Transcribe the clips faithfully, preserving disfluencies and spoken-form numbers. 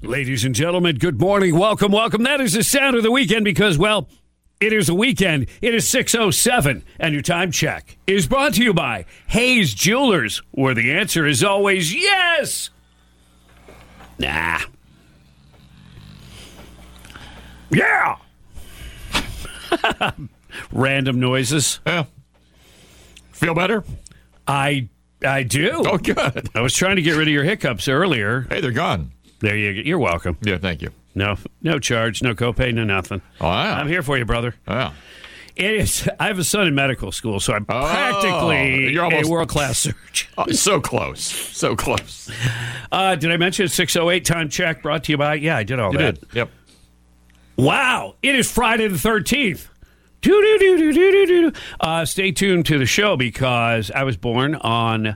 Ladies and gentlemen, good morning. Welcome, welcome. That is the sound of the weekend because, well, it is a weekend. It is six oh seven, and your time check is brought to you by Hayes Jewelers, where the answer is always yes. Nah. Yeah. Random noises. Yeah. Feel better? I I do. Oh, good. I was trying to get rid of your hiccups earlier. Hey, they're gone. There you go. You're welcome. Yeah, thank you. No, no charge, no copay, no nothing. Oh, wow. I'm here for you, brother. Wow. It is. I have a son in medical school, so I'm Oh, practically you're almost- a world-class surgeon. Oh, so close. So close. Uh, did I mention six oh eight time check brought to you by? Yeah, I did all You that. did. Yep. Wow. It is Friday the thirteenth. Do-do-do-do-do-do-do. Uh, stay tuned to the show because I was born on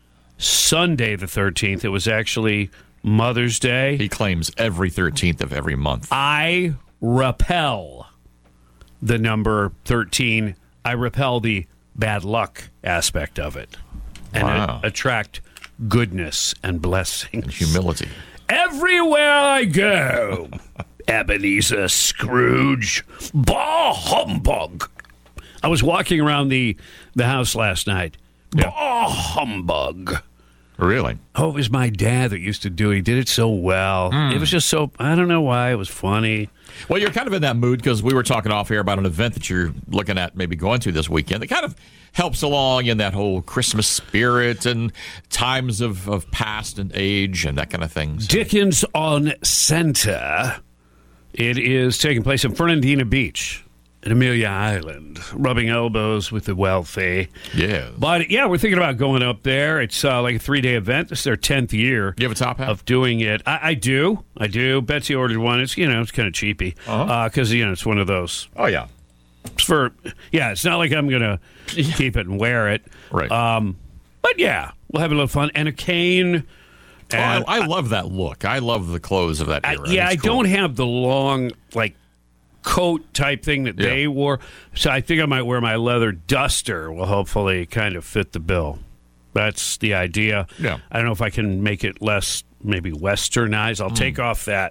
Sunday the thirteenth. It was actually Mother's Day. He claims every thirteenth of every month. I repel the number thirteen. I repel the bad luck aspect of it and Wow. a- attract goodness and blessings. And humility. Everywhere I go, Ebenezer Scrooge, bah humbug. I was walking around the, the house last night. Yeah. Bah humbug. Really? Oh, it was my dad that used to do it. He did it so well. Mm. It was just so, I don't know why, it was funny. Well, you're kind of in that mood because we were talking off here about an event that you're looking at maybe going to this weekend that kind of helps along in that whole Christmas spirit and times of, of past and age and that kind of thing. So- Dickens on Center. It is taking place in Fernandina Beach at Amelia Island, rubbing elbows with the wealthy. Yeah. But, yeah, we're thinking about going up there. It's uh, like a three-day event. This is their tenth year You have a top hat? of doing it. I, I do. I do. Betsy ordered one. It's, you know, it's kind of cheapy because, Uh-huh. uh, you know, it's one of those. Oh, yeah. It's for, yeah, it's not like I'm going to keep it and wear it. Right. Um, but, yeah, we'll have a little fun. And a cane. Oh, And I, I love that look. I love the clothes of that I, era. yeah, It's I cool. don't have the long, like, coat type thing that Yeah. they wore. So I think I might wear my leather duster. Will hopefully kind of fit the bill. That's the idea. Yeah. I don't know if I can make it less maybe westernized. I'll take off that,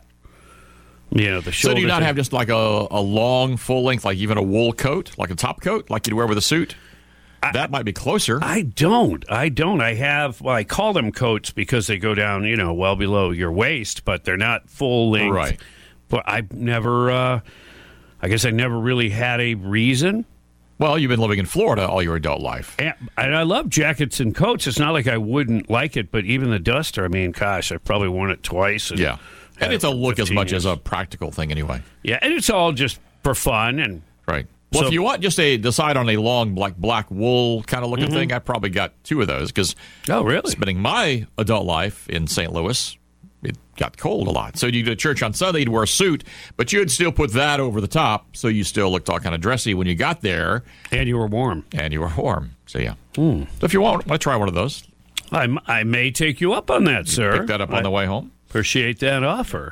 you know, the So shoulder. do you not thing. have just like a, a long, full length, like even a wool coat, like a top coat, like you'd wear with a suit? That might be closer. I don't. I don't. I have, well, I call them coats because they go down, you know, well below your waist, but they're not full length. Right. But I've never, uh, I guess I never really had a reason. Well, you've been living in Florida all your adult life. And, and I love jackets and coats. It's not like I wouldn't like it, but even the duster, I mean, gosh, I've probably worn it twice. And Yeah. And had it's a it for look as fifteen much years. as a practical thing anyway. Yeah, and it's all just for fun. And Right. Well, So- if you want just a decide on a long, like black wool kind of looking thing, I probably got two of those because oh, really? spending my adult life in Saint Louis, it got cold a lot. So you go to church on Sunday, you'd wear a suit, but you'd still put that over the top so you still looked all kind of dressy when you got there And you were warm. and you were warm. So, yeah. So if you want, want to try one of those, I, m- I may take you up on that, sir. pick that up on I the way home. Appreciate that offer.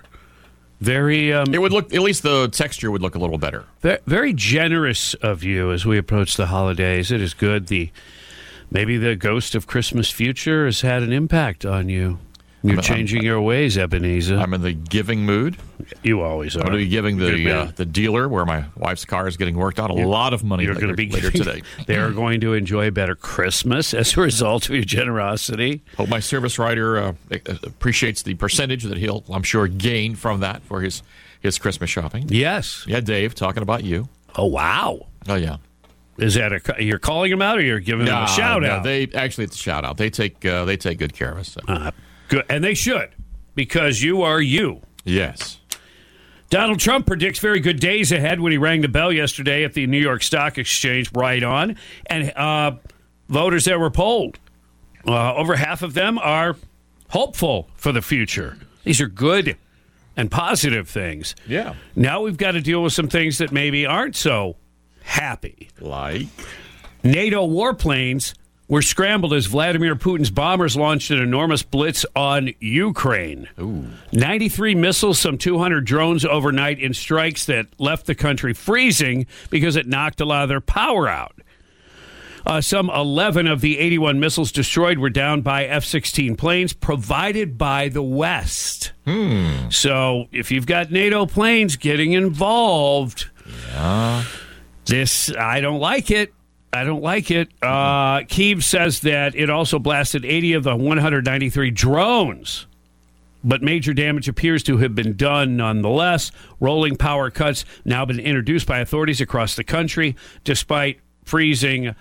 Very, um, It would look, at least the texture would look a little better. ve- very generous of you as we approach the holidays. It is good. The maybe the ghost of Christmas future has had an impact on you. You're I'm- changing your ways, Ebenezer. I'm in the giving mood. you always I'm are. going to be giving Good the man. uh, the dealer where my wife's car is getting worked on a lot of money You're later, going to be later today. They are going to enjoy a better Christmas as a result of your generosity. Hope my service writer uh, appreciates the percentage that he'll, I'm sure, gain from that for his, his Christmas shopping. Yes. Yeah, Dave, talking about you. Oh wow. Oh, yeah. Is that a you're calling him out or you're giving him Nah, a shout no, out? They actually, it's a shout out. They take uh, they take good care of us. So. Uh, good, and they should because you are you. Yes. Donald Trump predicts very good days ahead when he rang the bell yesterday at the New York Stock Exchange. Right on, and uh, voters that were polled, uh, over half of them are hopeful for the future. These are good and positive things. Yeah. Now we've got to deal with some things that maybe aren't so happy. Like? NATO warplanes were scrambled as Vladimir Putin's bombers launched an enormous blitz on Ukraine. Ooh. ninety-three missiles, some two hundred drones overnight in strikes that left the country freezing because it knocked a lot of their power out. Uh, some eleven of the eighty-one missiles destroyed were down by F sixteen planes provided by the West. Hmm. So if you've got NATO planes getting involved, yeah. this, I don't like it. I don't like it. Uh, Kyiv says that it also blasted eighty of the one hundred ninety-three drones, but major damage appears to have been done nonetheless. Rolling power cuts now been introduced by authorities across the country, despite freezing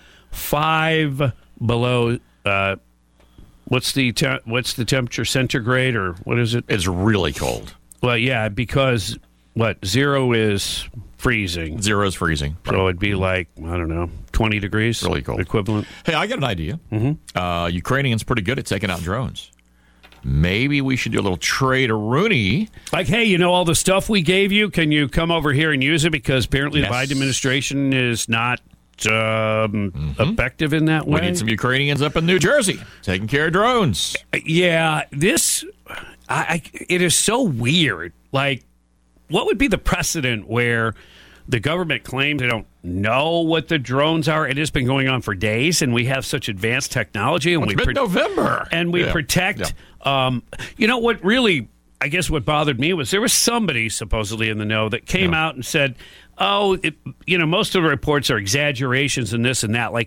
five below. Uh, what's the te- what's the temperature centigrade, or what is it? It's really cold. Well, yeah, because what zero is freezing. Zero is freezing. So it'd be like, I don't know, twenty degrees. Really cold. Equivalent. Hey, I got an idea. Mm-hmm. Uh, Ukrainians pretty good at taking out drones. Maybe we should do a little trade-a-rooney. Like, hey, you know all the stuff we gave you? Can you come over here and use it? Because apparently Yes. the Biden administration is not um, Mm-hmm. effective in that way. We need some Ukrainians up in New Jersey taking care of drones. Yeah, this, I, I, it is so weird. Like, what would be the precedent where the government claims they don't know what the drones are? It has been going on for days, and we have such advanced technology, and Well, we it's mid-November. and we Yeah. protect. Yeah. Um, you know what? Really, I guess what bothered me was there was somebody supposedly in the know that came Yeah. out and said, "Oh, it, you know, most of the reports are exaggerations and this and that." Like,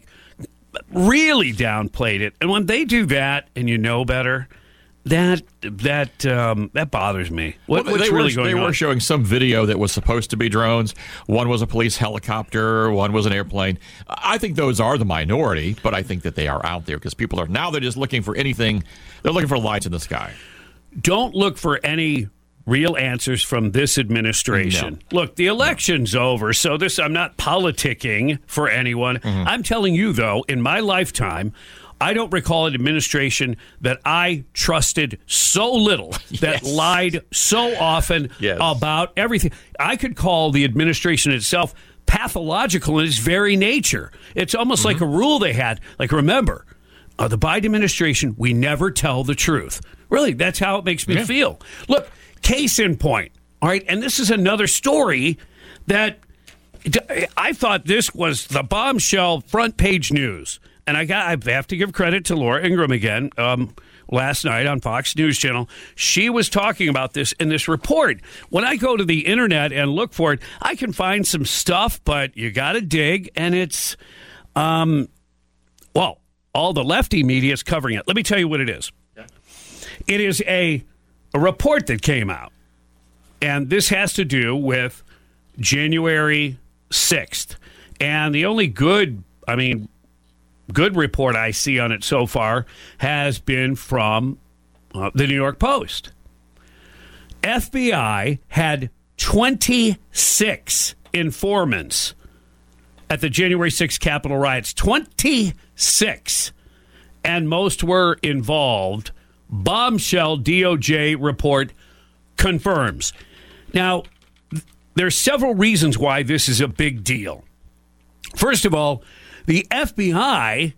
really downplayed it. And when they do that, and you know better. That that um, that bothers me. What, Well, what's they really were, going they on? were showing some video that was supposed to be drones. One was a police helicopter. One was an airplane. I think those are the minority, but I think that they are out there because people are now they're just looking for anything. They're looking for lights in the sky. Don't look for any real answers from this administration. No. Look, the election's no. over, so this I'm not politicking for anyone. Mm-hmm. I'm telling you, though, in my lifetime, I don't recall an administration that I trusted so little, that yes. lied so often yes. about everything. I could call the administration itself pathological in its very nature. It's almost mm-hmm. like a rule they had. Like, remember, uh, the Biden administration, we never tell the truth. Really, that's how it makes me yeah. feel. Look, case in point, all right, and this is another story that I thought this was the bombshell front page news. And I got I have to give credit to Laura Ingraham again. Um, last night on Fox News Channel, she was talking about this in this report. When I go to the internet and look for it, I can find some stuff, but you got to dig, and it's, um, well, all the lefty media is covering it. Let me tell you what it is. Yeah. It is a, a report that came out, and this has to do with January sixth. And the only good, I mean, good report I see on it so far has been from uh, the New York Post. F B I had twenty-six informants at the January sixth Capitol riots. twenty-six. And most were involved. Bombshell D O J report confirms. Now, there are several reasons why this is a big deal. First of all, the F B I,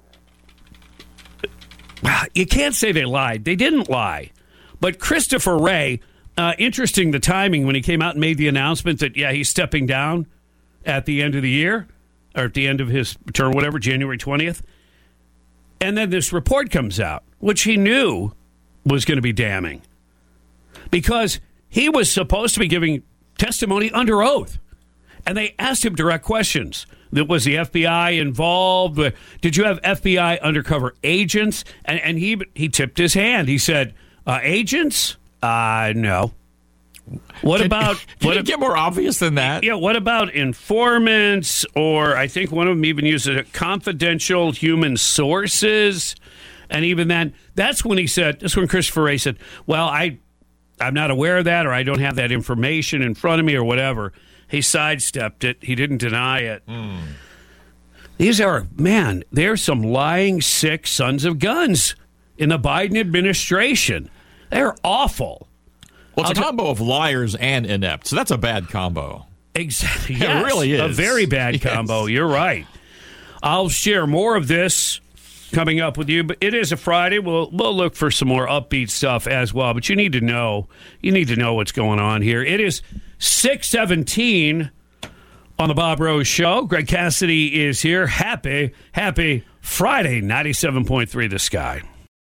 you can't say they lied. They didn't lie. But Christopher Wray, uh, interesting the timing when he came out and made the announcement that, yeah, he's stepping down at the end of the year, or at the end of his term, whatever, January twentieth. And then this report comes out, which he knew was going to be damning. Because he was supposed to be giving testimony under oath. And they asked him direct questions. Was the F B I involved? Did you have F B I undercover agents? And, and he he tipped his hand. He said, uh, agents? Uh, no. What can, about... Can what it get more obvious than that? Yeah, what about informants? Or I think one of them even used it, confidential human sources. And even then, that's when he said, that's when Christopher Wray said, well, I, I'm not aware of that, or I don't have that information in front of me, or whatever. He sidestepped it. He didn't deny it. Mm. These are, man, there's some lying, sick sons of guns in the Biden administration. They're awful. Well, it's I'll a combo t- of liars and inept, so that's a bad combo. Exactly. Yes, it really is. A very bad yes. combo. You're right. I'll share more of this coming up with you, but it is a Friday. We'll we'll look for some more upbeat stuff as well. But you need to know, you need to know what's going on here. It is six seventeen On the Bob Rose Show, Greg Cassidy is here. Happy, happy Friday, ninety-seven point three The Sky.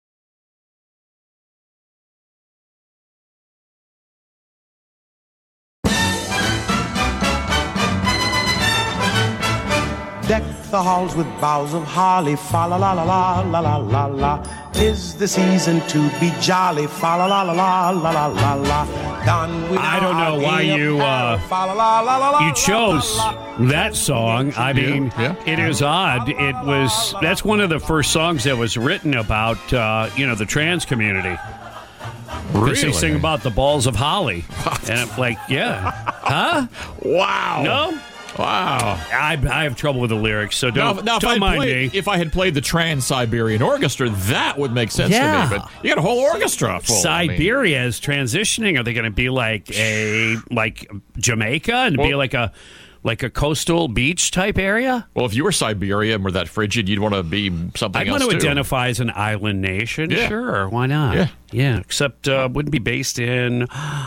Deck the halls with boughs of holly, fa la la la la la la la la. 'Tis the season to be jolly, fa la la la la la la la la. Done with I don't know why you uh, you chose that song. I mean, yeah, yeah. It is odd. It was that's one of the first songs that was written about uh, you know the trans community. Because Really? they sing about the balls of holly, and I'm like, yeah, huh? Wow. No. Wow. I, I have trouble with the lyrics, so don't, Now, now if, don't I mind played, me. if I had played the Trans-Siberian Orchestra, that would make sense Yeah. to me. But you got a whole orchestra full. I mean, Siberia is transitioning. Are they going to be like a like Jamaica and be Well- like a like a coastal beach type area? well, if you were Siberia and were that frigid, you'd want to be something I'd else want to too. identify as an island nation. Yeah. Sure, why not? Yeah. yeah. Except uh, wouldn't be based in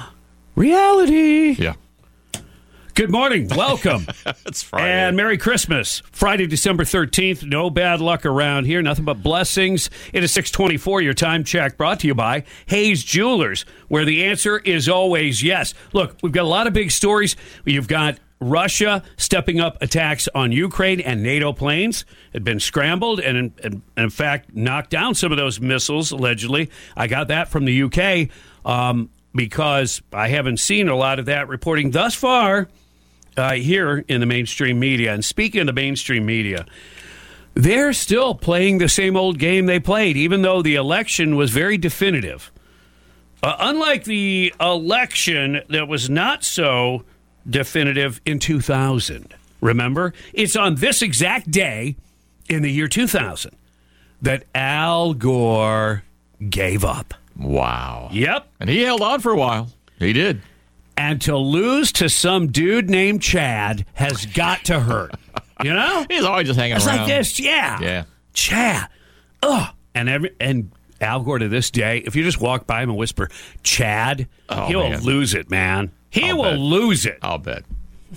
reality. Yeah. Good morning. Welcome. It's Friday. And Merry Christmas. Friday, December thirteenth. No bad luck around here. Nothing but blessings. It is six twenty-four. Your time check brought to you by Hayes Jewelers, where the answer is always yes. Look, we've got a lot of big stories. You've got Russia stepping up attacks on Ukraine, and NATO planes had been scrambled and, in, and in fact, knocked down some of those missiles, allegedly. I got that from the U K um, because I haven't seen a lot of that reporting thus far. Uh, here in the mainstream media. And speaking of the mainstream media, they're still playing the same old game they played, even though the election was very definitive. Uh, unlike the election that was not so definitive in two thousand. Remember? It's on this exact day in the year two thousand that Al Gore gave up. Wow. Yep. And he held on for a while. He did. And to lose to some dude named Chad has got to hurt. You know? He's always just hanging It's around. like this, yeah. Yeah. Chad. Ugh. And every and Al Gore to this day, if you just walk by him and whisper, Chad, Oh, he'll man. lose it, man. He I'll will bet. lose it. I'll bet.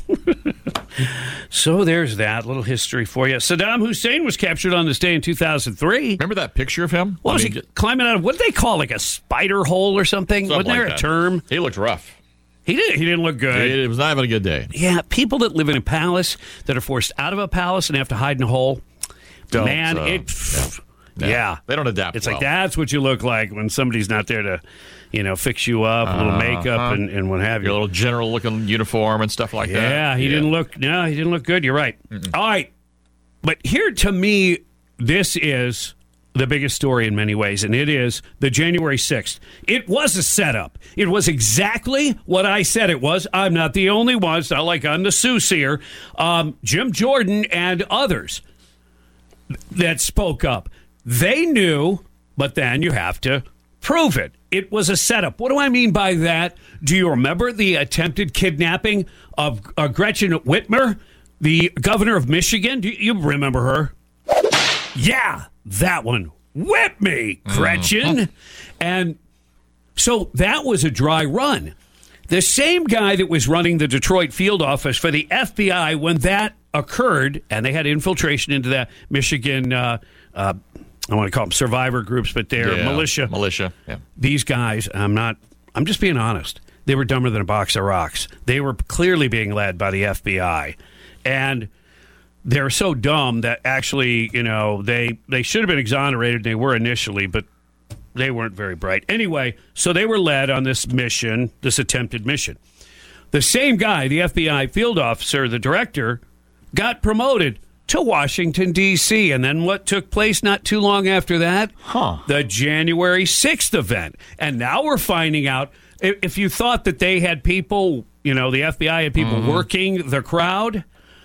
So there's that little history for you. Saddam Hussein was captured on this day in two thousand three. Remember that picture of him? What I was mean, he climbing out of? What did they call like a spider hole or something? something Wasn't there like a that. term? He looked rough. He did. He didn't look good. It was not having a good day. Yeah, people that live in a palace that are forced out of a palace and have to hide in a hole. Don't, man, uh, it. yeah. Yeah. They don't adapt It's well. like that's what you look like when somebody's not there to, you know, fix you up, a little makeup and, and what have you. Your little general-looking uniform and stuff like that. Yeah, he didn't look. No, he didn't look good. You're right. All right, but here to me, this is the biggest story in many ways, and it is the January sixth. It was a setup. It was exactly what I said it was. I'm not the only one. It's not like I'm the soothsayer. Um, Jim Jordan and others that spoke up. They knew, but then you have to prove it. It was a setup. What do I mean by that? Do you remember the attempted kidnapping of uh, Gretchen Whitmer, the governor of Michigan? Do you, you remember her? Yeah, that one. Whip me, Gretchen. And so that was a dry run. The same guy that was running the Detroit field office for the F B I when that occurred, and they had infiltration into that Michigan, uh, uh, I want to call them survivor groups, but they're Yeah, militia. Militia, yeah. These guys, I'm not, I'm just being honest. They were dumber than a box of rocks. They were clearly being led by the F B I. And they're so dumb that actually, you know, they, they should have been exonerated. They were initially, but they weren't very bright. Anyway, so they were led on this mission, this attempted mission. The same guy, the F B I field officer, the director, got promoted to Washington, D C And then what took place not too long after that? Huh. The January sixth event. And now we're finding out, if if you thought that they had people, you know, the F B I had people Mm-hmm. working the crowd,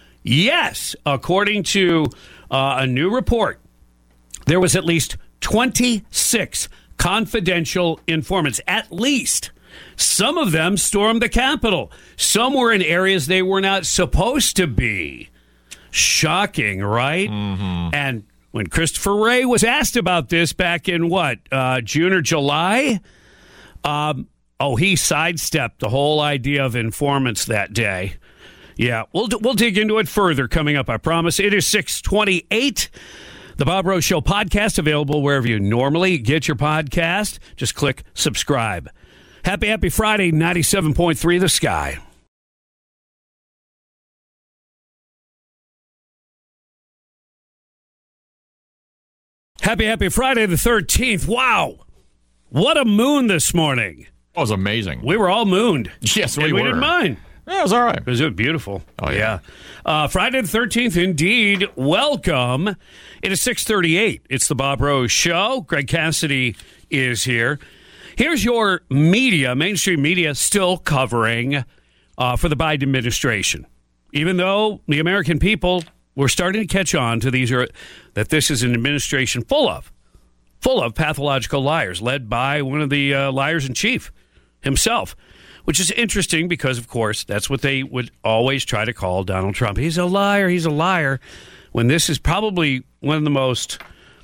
yes, according to uh, a new report, there was at least twenty-six confidential informants, at least. Some of them stormed the Capitol. Some were in areas they were not supposed to be. Shocking, right? Mm-hmm. And when Christopher Wray was asked about this back in what, uh, June or July, um, oh, he sidestepped the whole idea of informants that day. Yeah, we'll we'll dig into it further coming up, I promise. It is six twenty-eight. The Bob Rose Show podcast available wherever you normally get your podcast. Just click subscribe. Happy, happy Friday, ninety-seven point three The Sky. Happy, happy Friday the thirteenth. Wow. What a moon this morning. It was amazing. We were all mooned. Yes, we and were. we didn't mind. Yeah, it was all right. It was beautiful. Oh, yeah. yeah. Uh, Friday the thirteenth, indeed. Welcome. It is six thirty-eight. It's the Bob Rose Show. Greg Cassidy is here. Here's your media, mainstream media, still covering uh, for the Biden administration. Even though the American people were starting to catch on to these, are, that this is an administration full of, full of pathological liars, led by one of the uh, liars in chief himself. Which is interesting because, of course, that's what they would always try to call Donald Trump. He's a liar, he's a liar, when this is probably one of the most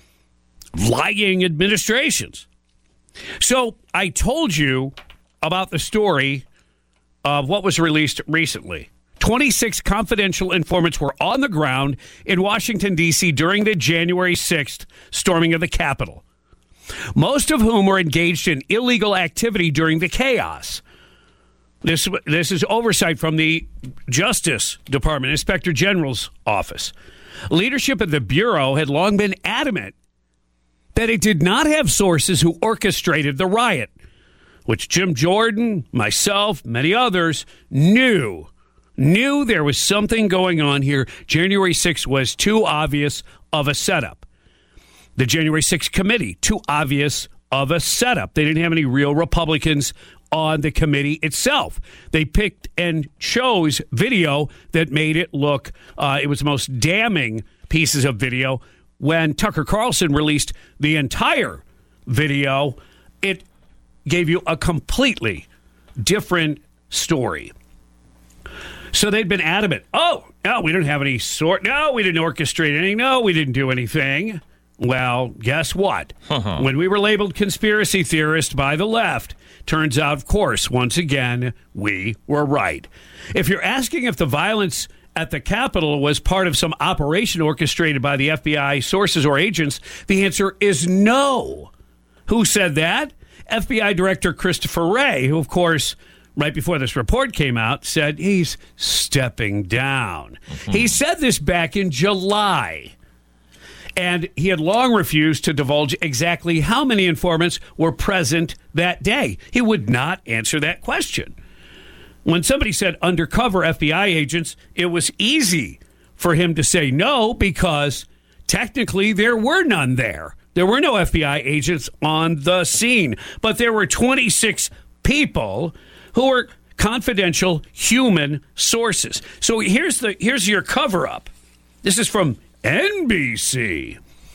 lying administrations. So I told you about the story of what was released recently. twenty-six confidential informants were on the ground in Washington, D C during the January sixth storming of the Capitol, most of whom were engaged in illegal activity during the chaos. This this is oversight from the Justice Department, Inspector General's office. Leadership of the Bureau had long been adamant that it did not have sources who orchestrated the riot, which Jim Jordan, myself, many others knew, knew there was something going on here. January sixth was too obvious of a setup. The January sixth committee, too obvious of a setup. They didn't have any real Republicans on the committee itself. They picked and chose video that made it look, uh, it was the most damning pieces of video. When Tucker Carlson released the entire video, it gave you a completely different story. So they'd been adamant. Oh, no, we didn't have any sort. No, we didn't orchestrate anything. No, we didn't do anything. Well, guess what? Uh-huh. When we were labeled conspiracy theorists by the left, turns out, of course, once again, we were right. If you're asking if the violence at the Capitol was part of some operation orchestrated by the F B I sources or agents, the answer is no. Who said that? F B I Director Christopher Wray, who, of course, right before this report came out, said he's stepping down. Mm-hmm. He said this back in July. And he had long refused to divulge exactly how many informants were present that day. He would not answer that question. When somebody said undercover F B I agents, it was easy for him to say no because technically there were none there. There were no F B I agents on the scene. But there were twenty-six people who were confidential human sources. So here's the here's your cover-up. This is from N B C.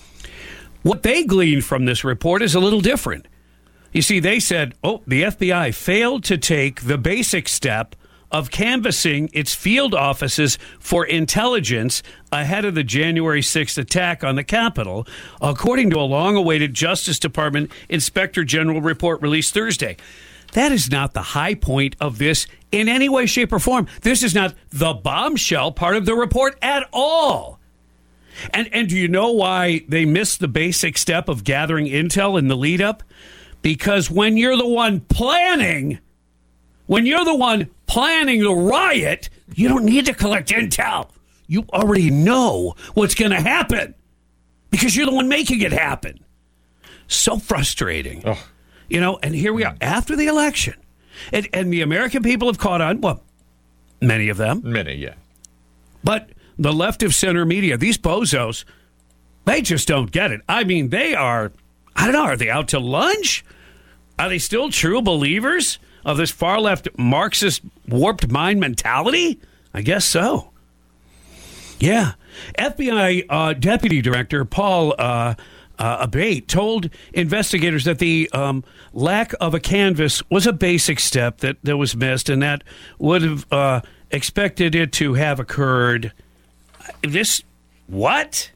What they gleaned from this report is a little different. You see, they said, oh, the F B I failed to take the basic step of canvassing its field offices for intelligence ahead of the January sixth attack on the Capitol, according to a long-awaited Justice Department Inspector General report released Thursday. That is not the high point of this in any way, shape, or form. This is not the bombshell part of the report at all. And and do you know why they missed the basic step of gathering intel in the lead up? Because when you're the one planning, when you're the one planning the riot, you don't need to collect intel. You already know what's going to happen because you're the one making it happen. So frustrating. Oh. You know, and here we are after the election. And, and the American people have caught on. Well, many of them. Many, yeah. But the left of center media, these bozos, they just don't get it. I mean, they are, I don't know, are they out to lunch? Are they still true believers of this far left Marxist warped mind mentality? I guess so. Yeah. F B I uh, Deputy Director Paul uh, uh, Abate told investigators that the um, lack of a canvass was a basic step that, that was missed, and that would have uh, expected it to have occurred. This, what?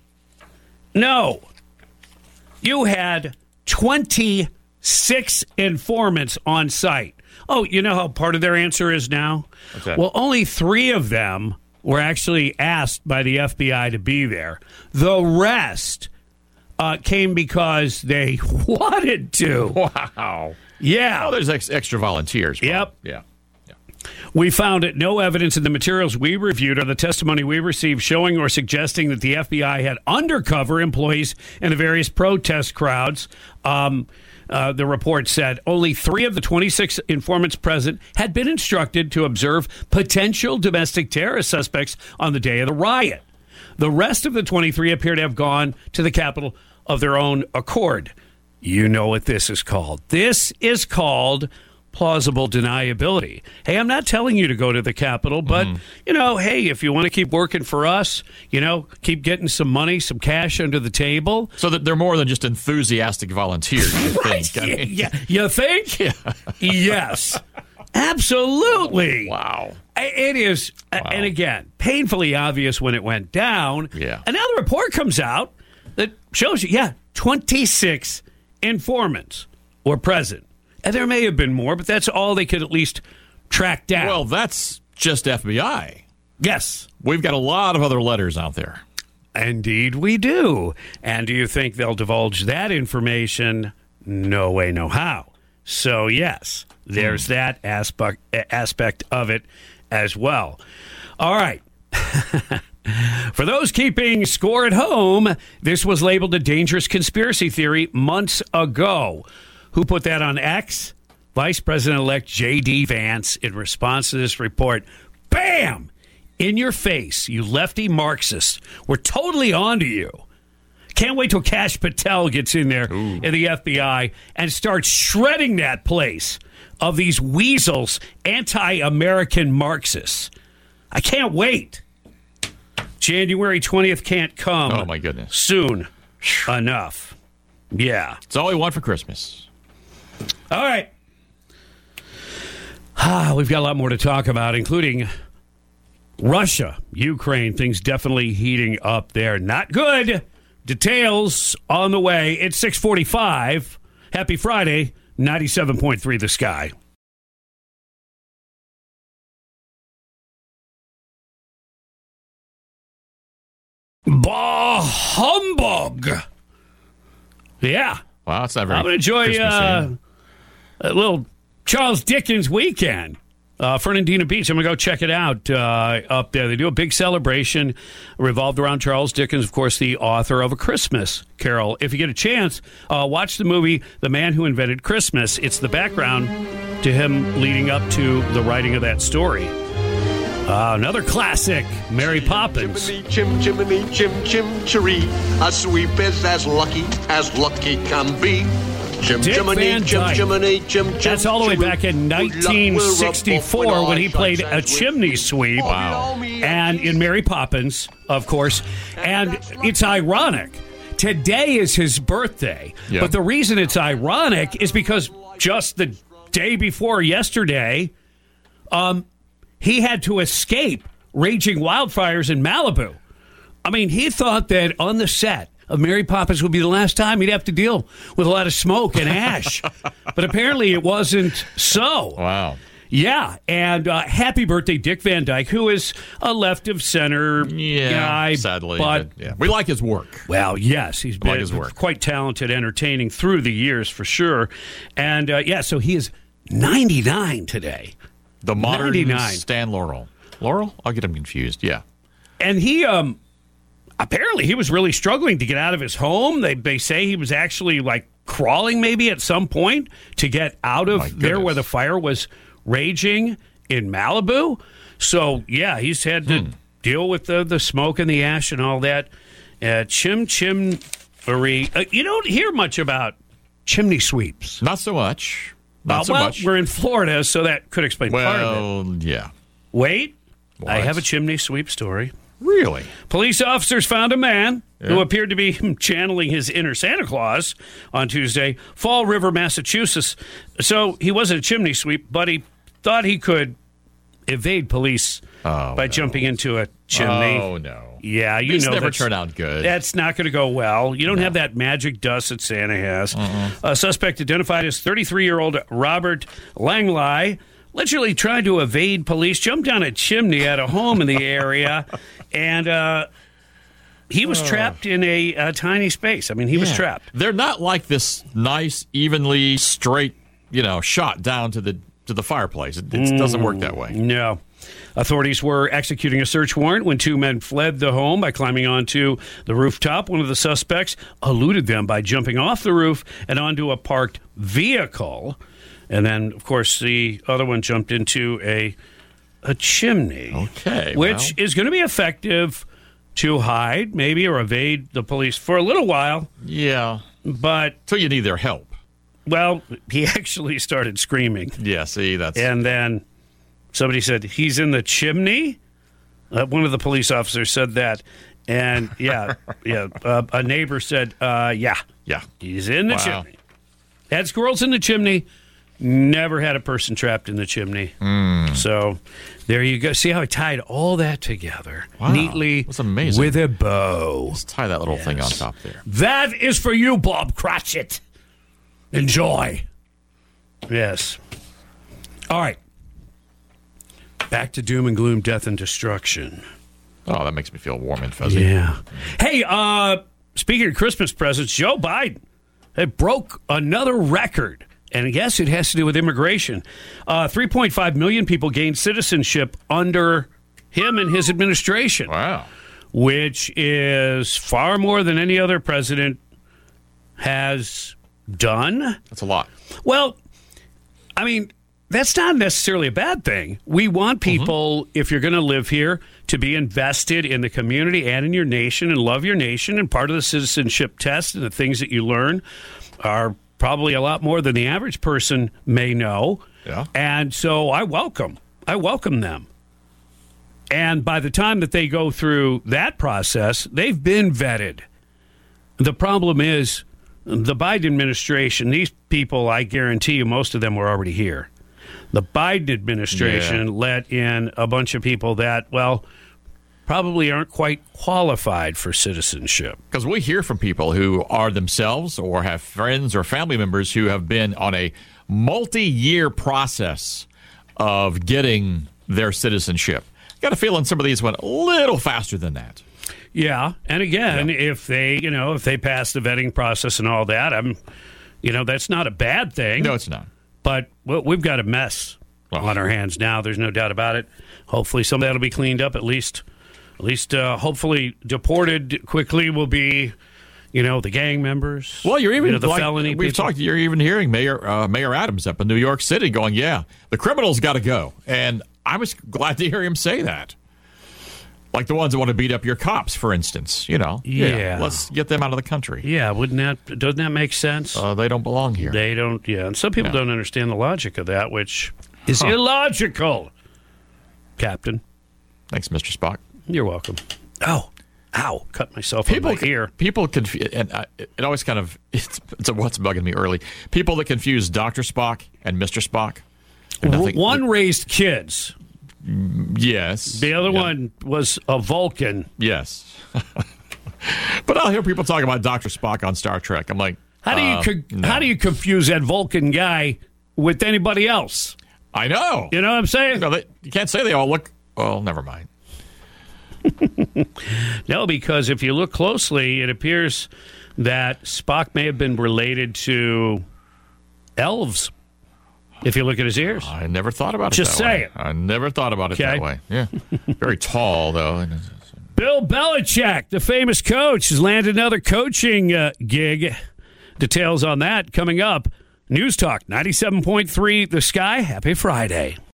No. You had twenty-six informants on site. Oh, you know how part of their answer is now? What's that? Well, only three of them were actually asked by the F B I to be there. The rest uh, came because they wanted to. Wow. Yeah. Oh, there's ex- extra volunteers. Bro. Yep. Yeah. yeah. We found it no evidence in the materials we reviewed or the testimony we received showing or suggesting that the F B I had undercover employees in the various protest crowds. Um, uh, the report said only three of the twenty-six informants present had been instructed to observe potential domestic terrorist suspects on the day of the riot. The rest of the twenty-three appear to have gone to the Capitol of their own accord. You know what this is called. This is called plausible deniability. Hey, I'm not telling you to go to the Capitol, but, mm-hmm. you know, hey, if you want to keep working for us, you know, keep getting some money, some cash under the table. So that they're more than just enthusiastic volunteers, you right. think? I mean, yeah. You think? Yeah. Yes. Absolutely. Wow. It is, wow. And again, painfully obvious when it went down. Yeah. And now the report comes out that shows you, yeah, twenty-six informants were present. And there may have been more, but that's all they could at least track down. Well, that's just F B I. Yes. We've got a lot of other letters out there. Indeed we do. And do you think they'll divulge that information? No way, no how. So, yes, there's hmm. that aspect, aspect of it as well. All right. For those keeping score at home, this was labeled a dangerous conspiracy theory months ago. Who put that on X? Vice President-elect J D. Vance, in response to this report. Bam! In your face, you lefty Marxists. We're totally onto you. Can't wait till Kash Patel gets in there Ooh. in the F B I and starts shredding that place of these weasels, anti-American Marxists. I can't wait. January twentieth can't come. Oh, my goodness. Soon enough. Yeah. It's all we want for Christmas. All right. Ah, we've got a lot more to talk about, including Russia, Ukraine. Things definitely heating up there. Not good. Details on the way. It's six forty-five. Happy Friday. ninety-seven point three The Sky. Bah humbug. Yeah. Wow, that's not very I'm going to enjoy uh, a little Charles Dickens weekend. Uh, Fernandina Beach. I'm going to go check it out uh, up there. They do a big celebration revolved around Charles Dickens, of course, the author of A Christmas Carol. If you get a chance, uh, watch the movie The Man Who Invented Christmas. It's the background to him leading up to the writing of that story. Uh, another classic, Mary Poppins. Chimney, chim, chimney, chim, chim, chiree. A sweep is as lucky as lucky can be. Chim, Dick chimney, Van chim, Dyke. chimney, chim, chim, That's all the way back in nineteen sixty-four when he played a chimney sweep. Wow. And in Mary Poppins, of course. And it's ironic. Today is his birthday. Yeah. But the reason it's ironic is because just the day before yesterday, um, he had to escape raging wildfires in Malibu. I mean, he thought that on the set of Mary Poppins would be the last time he'd have to deal with a lot of smoke and ash. But apparently it wasn't so. Wow. Yeah, and uh, happy birthday, Dick Van Dyke, who is a left-of-center yeah, guy. Sadly, but, but yeah. we like his work. Well, yes, he's been like his work. quite talented, entertaining through the years, for sure. And, uh, yeah, so he is ninety-nine today. The modern ninety-nine. Stan Laurel. Laurel? I'll get him confused, yeah. And he, um, apparently he was really struggling to get out of his home. They they say he was actually, like, crawling maybe at some point to get out of My there goodness. where the fire was raging in Malibu. So, yeah, he's had to Hmm. deal with the, the smoke and the ash and all that. Uh, chim chim Marie. Uh, you don't hear much about chimney sweeps. Not so much. Not Uh, so well, much. we're in Florida, so that could explain part of it. Well, yeah. Wait, What? I have a chimney sweep story. Really? Police officers found a man Yeah. who appeared to be channeling his inner Santa Claus on Tuesday, Fall River, Massachusetts. So he wasn't a chimney sweep, but he thought he could evade police Oh, by no. jumping into a chimney. Oh, no. Yeah, you These know never that's- turn out good. That's not going to go well. You don't have that magic dust that Santa has. A suspect identified as thirty-three-year-old Robert Langley literally tried to evade police, jumped down a chimney at a home in the area, and uh, he was trapped in a, a tiny space. I mean, he was Yeah. trapped. They're not like this nice, evenly straight, you know, shot down to the to the fireplace. It, it doesn't work that way. No. Authorities were executing a search warrant when two men fled the home by climbing onto the rooftop. One of the suspects eluded them by jumping off the roof and onto a parked vehicle. And then, of course, the other one jumped into a a chimney. Okay, Which well. is going to be effective to hide, maybe, or evade the police for a little while. Yeah. But, So you need their help. well, he actually started screaming. Yeah, see, that's... And then somebody said, he's in the chimney? Uh, one of the police officers said that. And, yeah, yeah. Uh, a neighbor said, uh, yeah, Yeah. he's in the Wow. chimney. Had squirrels in the chimney. Never had a person trapped in the chimney. Mm. So there you go. See how I tied all that together Wow. neatly That's amazing. with a bow. Let's tie that little thing on top there. That is for you, Bob Cratchit. Enjoy. Yes. All right. Back to doom and gloom, death and destruction. Oh, that makes me feel warm and fuzzy. Yeah. Hey, uh, speaking of Christmas presents, Joe Biden had broke another record. And I guess it has to do with immigration. Uh, three point five million people gained citizenship under him and his administration. Wow. Which is far more than any other president has done. That's a lot. Well, I mean, that's not necessarily a bad thing. We want people, mm-hmm. if you're going to live here, to be invested in the community and in your nation and love your nation. And part of the citizenship test and the things that you learn are probably a lot more than the average person may know. Yeah. And so I welcome, I welcome them. And by the time that they go through that process, they've been vetted. The problem is the Biden administration, these people, I guarantee you, most of them were already here. The Biden administration Yeah. let in a bunch of people that, well, probably aren't quite qualified for citizenship. Because we hear from people who are themselves or have friends or family members who have been on a multi-year process of getting their citizenship. Got a feeling some of these went a little faster than that. Yeah, and again, Yeah. if they, you know, if they pass the vetting process and all that, I'm, you know, that's not a bad thing. No, it's not. But well, we've got a mess Oh. on our hands now. There's no doubt about it. Hopefully, some of that'll be cleaned up. At least, at least, uh, hopefully, deported quickly will be, you know, the gang members. Well, you're even you know, the like, felony. We've people. talked. You're even hearing Mayor uh, Mayor Adams up in New York City going, "Yeah, the criminals got to go," and I was glad to hear him say that. Like the ones that want to beat up your cops, for instance. You know, Yeah. let's get them out of the country. Yeah, wouldn't that doesn't that make sense? Uh, they don't belong here. They don't. Yeah, and some people No. don't understand the logic of that, which is Huh. illogical. Captain, Thanks, Mister Spock. you're welcome. Oh, ow! Cut myself People, on my ear. people confuse, and uh, it always kind of it's, it's what's bugging me early. People that confuse Doctor Spock and Mister Spock. They're nothing- One raised kids. yes, The other Yeah. one was a Vulcan. yes. But I'll hear people talk about Doctor Spock on Star Trek. I'm like, How do you uh, co- no. how do you confuse that Vulcan guy with anybody else? I know. You know what I'm saying? No, they, you can't say they all look. Well, never mind. No, because if you look closely, it appears that Spock may have been related to elves. If you look at his ears. I never thought about it Just that way. saying. I never thought about it Okay. that way. Yeah. Very tall, though. Bill Belichick, the famous coach, has landed another coaching uh, gig. Details on that coming up. News Talk ninety-seven point three The Sky. Happy Friday.